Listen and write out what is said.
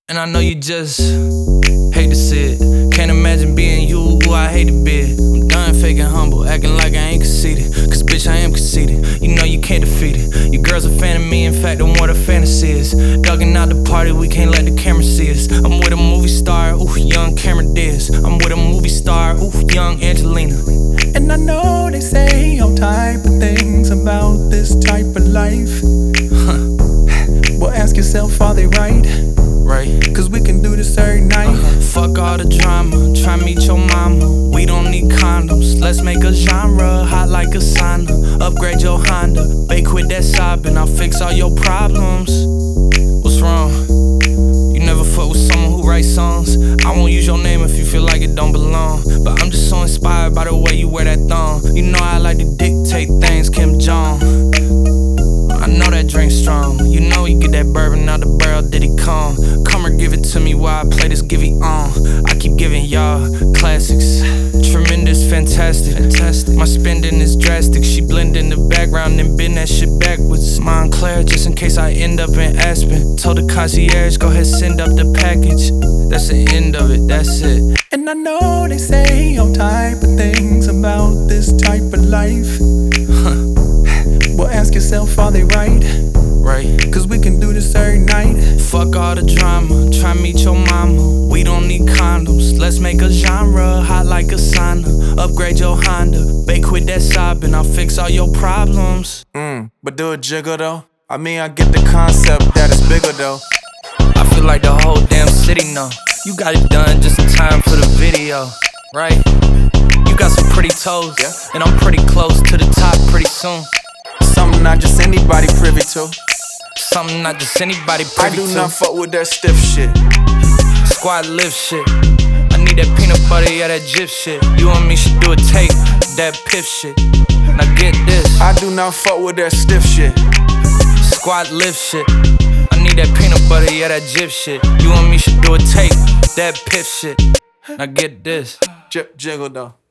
And I know you just hate to see it. Can't imagine being you, who I hate to be. I'm done faking humble, acting like I ain't conceited. Cause bitch, I am conceited. You know you can't defeat it. Your girl's a fan of me, in fact, I'm what a fantasy is. Dugging out the party, we can't let the camera see us. I'm with a movie star, ooh, young Cameron Diaz. I'm with a movie star, ooh, young Angelina. And I know they say all type of things about this type of life. Well, ask yourself, are they right? Right. Cause we can do this every night. Fuck all the drama, try meet your mama. We don't need condoms, let's make a genre. Hot like a sauna, upgrade your Honda. Bake with that sobbing, I'll fix all your problems. What's wrong? You never fuck with someone who writes songs. I won't use your name if you feel like it don't belong. But I'm just so inspired by the way you wear that thong. You know I like to dictate things, Kim Jong. I know that drink strong. You know you get that bourbon out the barrel, Diddy Kong. Come or give it to me while I play this Givey on. I keep giving y'all classics. Tremendous, fantastic. My spending is drastic. She blend in the background and bend that shit backwards. Montclair, just in case I end up in Aspen. Told the concierge, go ahead, send up the package. That's the end of it, that's it. And I know they say all type of things about this type of life. Well, ask yourself, are they right? Right. Cause we can do this every night. Fuck all the drama, try meet your mama. We don't need condoms, let's make a genre. Hot like a sauna, upgrade your Honda. Bake with that sobbing, I'll fix all your problems. But do it jiggle though. I mean, I get the concept that it's bigger though. I feel like the whole damn city know. You got it done just in time for the video, right? You got some pretty toes, yeah. And I'm pretty close to the top pretty soon. Something not just anybody privy to. Something not just anybody privy to. I do not fuck with that stiff shit. Squad live shit. I need that peanut butter, yeah, that Jif shit. You and me should do a tape, that Piff shit. Now get this. I do not fuck with that stiff shit. Squad live shit. I need that peanut butter, yeah, that Jif shit. You and me should do a tape, that Piff shit. Now get this. Jiggle though.